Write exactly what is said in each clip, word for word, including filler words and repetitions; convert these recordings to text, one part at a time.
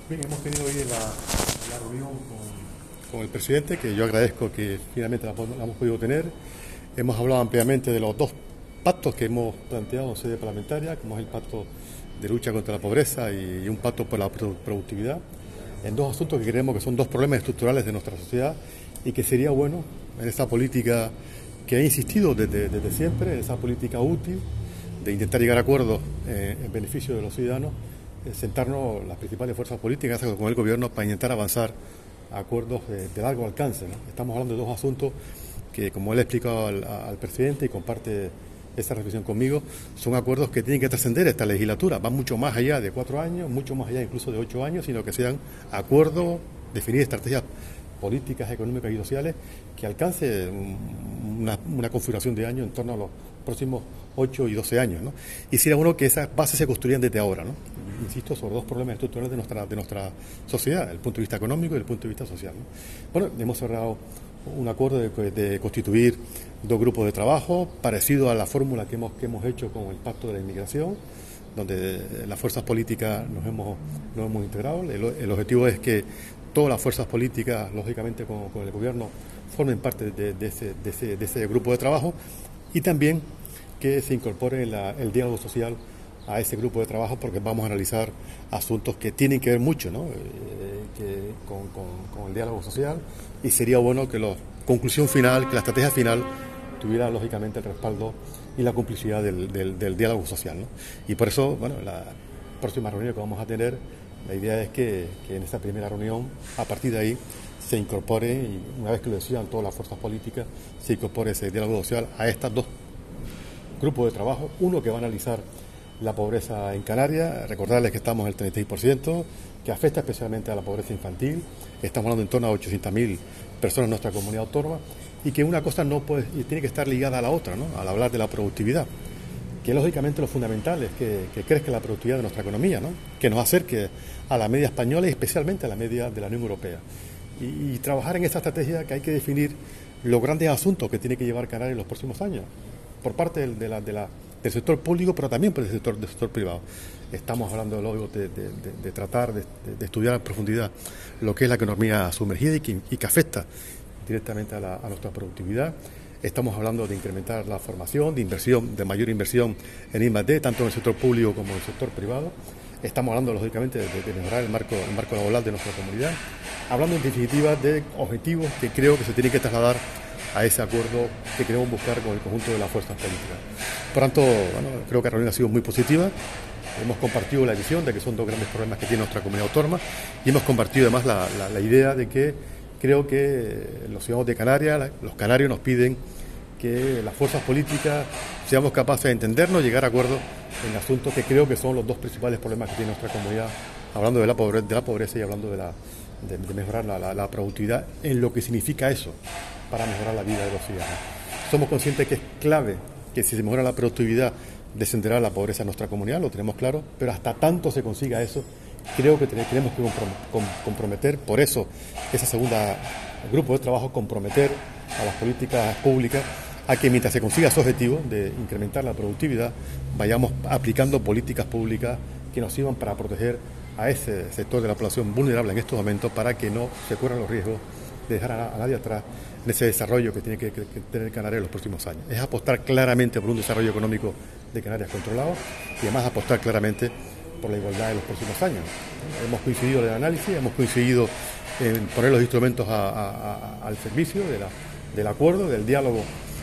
Bien, hemos tenido hoy la, la reunión con, con el presidente, que yo agradezco que finalmente la, la hemos podido tener. Hemos hablado ampliamente de los dos pactos que hemos planteado en sede parlamentaria, como es el pacto de lucha contra la pobreza y, y un pacto por la productividad, en dos asuntos que creemos que son dos problemas estructurales de nuestra sociedad y que sería bueno en esa política que ha insistido desde, desde siempre, en esa política útil de intentar llegar a acuerdos eh, en beneficio de los ciudadanos, eh, sentarnos las principales fuerzas políticas con el gobierno para intentar avanzar a acuerdos de, de largo alcance, ¿no? Estamos hablando de dos asuntos que, como él ha explicado al, al presidente y comparte esa reflexión conmigo, son acuerdos que tienen que trascender esta legislatura, van mucho más allá de cuatro años, mucho más allá incluso de ocho años, sino que sean acuerdos, definir estrategias políticas, económicas y sociales que alcance una, una configuración de años en torno a los próximos ocho y doce años, ¿no? Y sería bueno que esas bases se construyan desde ahora, ¿no? Insisto, sobre dos problemas estructurales de nuestra, de nuestra sociedad, desde el punto de vista económico y desde el punto de vista social, ¿no? Bueno, hemos cerrado un acuerdo de, de constituir dos grupos de trabajo, parecido a la fórmula que hemos, que hemos hecho con el Pacto de la Inmigración, donde las fuerzas políticas nos hemos, nos hemos integrado. El, el objetivo es que todas las fuerzas políticas, lógicamente con, con el gobierno, formen parte de, de, ese, de, ese, de ese grupo de trabajo y también que se incorpore la, el diálogo social a ese grupo de trabajo, porque vamos a analizar asuntos que tienen que ver mucho, ¿no? eh, que con, con, con el diálogo social, y sería bueno que la conclusión final, que la estrategia final tuviera lógicamente el respaldo y la complicidad del, del, del diálogo social, ¿no? Y por eso, bueno, la próxima reunión que vamos a tener, la idea es que, que en esta primera reunión, a partir de ahí, se incorpore, y una vez que lo decidan todas las fuerzas políticas, se incorpore ese diálogo social a estos dos grupos de trabajo. Uno que va a analizar la pobreza en Canarias, recordarles que estamos en el treinta y seis por ciento, que afecta especialmente a la pobreza infantil. Estamos hablando en torno a ochocientas mil personas en nuestra comunidad autónoma, y que una cosa no puede, tiene que estar ligada a la otra, ¿no? Al hablar de la productividad, que lógicamente lo fundamental es que, que crezca la productividad de nuestra economía, ¿no? Que nos acerque a la media española y especialmente a la media de la Unión Europea. Y, y trabajar en esta estrategia, que hay que definir los grandes asuntos que tiene que llevar Canarias en los próximos años, por parte de, de la, de la, del sector público, pero también por el sector, del sector privado. Estamos hablando luego de, de, de, de tratar de, de estudiar en profundidad lo que es la economía sumergida y que, y que afecta directamente a, la, a nuestra productividad. Estamos hablando de incrementar la formación, de inversión, de mayor inversión en I más D, tanto en el sector público como en el sector privado. Estamos hablando, lógicamente, de, de mejorar el marco, el marco laboral de nuestra comunidad. Hablando, en definitiva, de objetivos que creo que se tienen que trasladar a ese acuerdo que queremos buscar con el conjunto de las fuerzas políticas. Por tanto, bueno, creo que la reunión ha sido muy positiva. Hemos compartido la visión de que son dos grandes problemas que tiene nuestra comunidad autónoma, y hemos compartido además la, la, la idea de que creo que los ciudadanos de Canarias, los canarios, nos piden que las fuerzas políticas seamos capaces de entendernos, llegar a acuerdos en asuntos que creo que son los dos principales problemas que tiene nuestra comunidad, hablando de la pobreza, de la pobreza y hablando de, la, de, de mejorar la, la, la productividad, en lo que significa eso para mejorar la vida de los ciudadanos. Somos conscientes que es clave que si se mejora la productividad descenderá la pobreza en nuestra comunidad, lo tenemos claro, pero hasta tanto se consiga eso, creo que tenemos que comprometer, por eso ese segundo grupo de trabajo, comprometer a las políticas públicas a que mientras se consiga ese objetivo de incrementar la productividad, vayamos aplicando políticas públicas que nos sirvan para proteger a ese sector de la población vulnerable en estos momentos, para que no se corran los riesgos de dejar a, a nadie atrás en ese desarrollo que tiene que, que, que tener Canarias en los próximos años. Es apostar claramente por un desarrollo económico de Canarias controlado, y además apostar claramente por la igualdad en los próximos años. Hemos coincidido en el análisis, hemos coincidido en poner los instrumentos a, a, a, al servicio de la, del acuerdo, del diálogo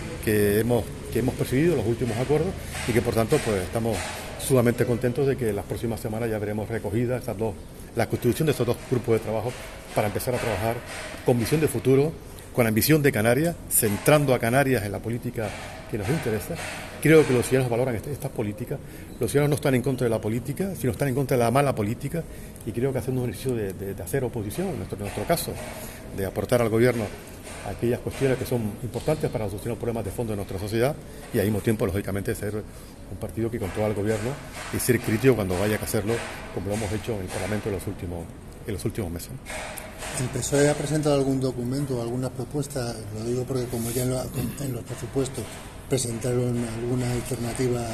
que hemos, que hemos percibido, los últimos acuerdos, y que por tanto pues estamos sumamente contentos de que las próximas semanas ya veremos recogidas esas dos, la constitución de estos dos grupos de trabajo, para empezar a trabajar con visión de futuro, con ambición de Canarias, centrando a Canarias en la política que nos interesa. Creo que los ciudadanos valoran estas esta políticas. Los ciudadanos no están en contra de la política, sino están en contra de la mala política, y creo que hacemos un ejercicio de, de, de hacer oposición, en nuestro, en nuestro caso, de aportar al gobierno aquellas cuestiones que son importantes para solucionar los problemas de fondo de nuestra sociedad, y al mismo tiempo, lógicamente, ser un partido que controla al gobierno y ser crítico cuando vaya que hacerlo, como lo hemos hecho en el Parlamento en los últimos, en los últimos meses. ¿El P S O E ha presentado algún documento o alguna propuesta? Lo digo porque como ya en, lo, en los presupuestos presentaron alguna alternativa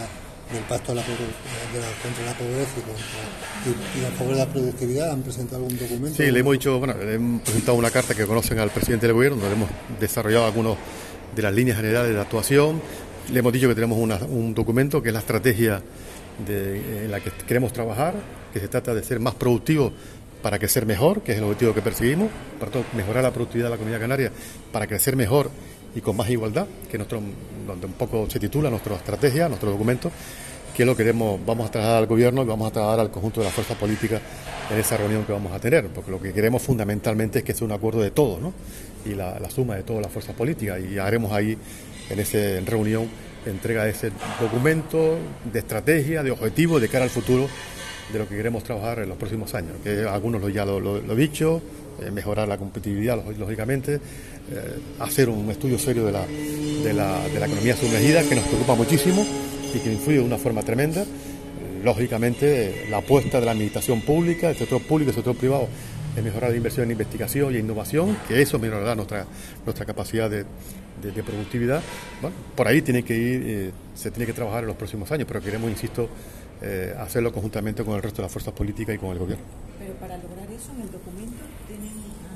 del Pacto de la, de la, contra la pobreza y, contra, y, y a favor de la productividad. ¿Han presentado algún documento? Sí, le hemos dicho, bueno, le hemos presentado una carta que conocen al presidente del gobierno, donde hemos desarrollado algunas de las líneas generales de actuación. Le hemos dicho que tenemos una, un documento que es la estrategia de, en la que queremos trabajar, que se trata de ser más productivos para crecer mejor, que es el objetivo que perseguimos, para todo, mejorar la productividad de la Comunidad Canaria para crecer mejor y con más igualdad, que nuestro, donde un poco se titula nuestra estrategia, nuestro documento, que lo queremos, vamos a trasladar al gobierno y vamos a trasladar al conjunto de las fuerzas políticas en esa reunión que vamos a tener, porque lo que queremos fundamentalmente es que sea un acuerdo de todos, ¿no? Y la, la suma de todas las fuerzas políticas, y haremos ahí en esa reunión entrega de ese documento de estrategia, de objetivo de cara al futuro de lo que queremos trabajar en los próximos años, que algunos lo, ya lo, lo, lo he dicho, eh, mejorar la competitividad, lógicamente, eh, hacer un estudio serio de la, de, la, de la economía sumergida, que nos preocupa muchísimo y que influye de una forma tremenda. Eh, lógicamente, eh, la apuesta de la administración pública, del sector público y del sector privado, es mejorar la inversión en investigación y innovación, que eso mejorará nuestra, nuestra capacidad de, de, de productividad. Bueno, por ahí tiene que ir, eh, se tiene que trabajar en los próximos años, pero queremos, insisto, eh, hacerlo conjuntamente con el resto de las fuerzas políticas y con el gobierno. Pero para lograr eso, en el documento tienen